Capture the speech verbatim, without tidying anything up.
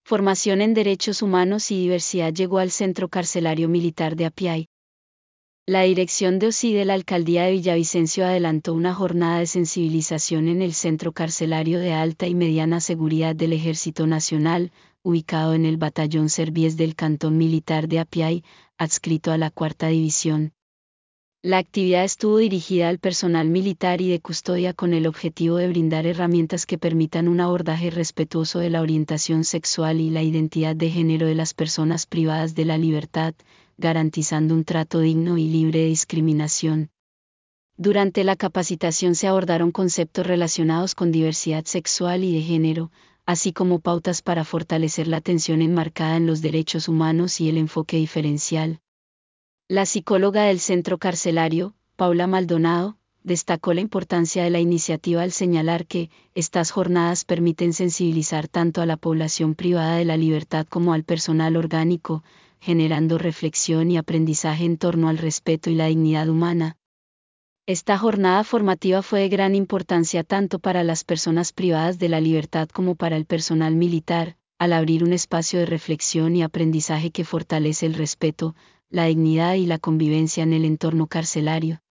Formación en Derechos Humanos y Diversidad llegó al Centro Carcelario Militar de Apiay. La dirección de O S I de la Alcaldía de Villavicencio adelantó una jornada de sensibilización en el Centro Carcelario de Alta y Mediana Seguridad del Ejército Nacional, ubicado en el Batallón Servies del Cantón Militar de Apiay, adscrito a la Cuarta División. La actividad estuvo dirigida al personal militar y de custodia con el objetivo de brindar herramientas que permitan un abordaje respetuoso de la orientación sexual y la identidad de género de las personas privadas de la libertad, garantizando un trato digno y libre de discriminación. Durante la capacitación se abordaron conceptos relacionados con diversidad sexual y de género, así como pautas para fortalecer la atención enmarcada en los derechos humanos y el enfoque diferencial. La psicóloga del centro carcelario, Paula Maldonado, destacó la importancia de la iniciativa al señalar que estas jornadas permiten sensibilizar tanto a la población privada de la libertad como al personal orgánico, generando reflexión y aprendizaje en torno al respeto y la dignidad humana. Esta jornada formativa fue de gran importancia tanto para las personas privadas de la libertad como para el personal militar, al abrir un espacio de reflexión y aprendizaje que fortalece el respeto, la dignidad y la convivencia en el entorno carcelario.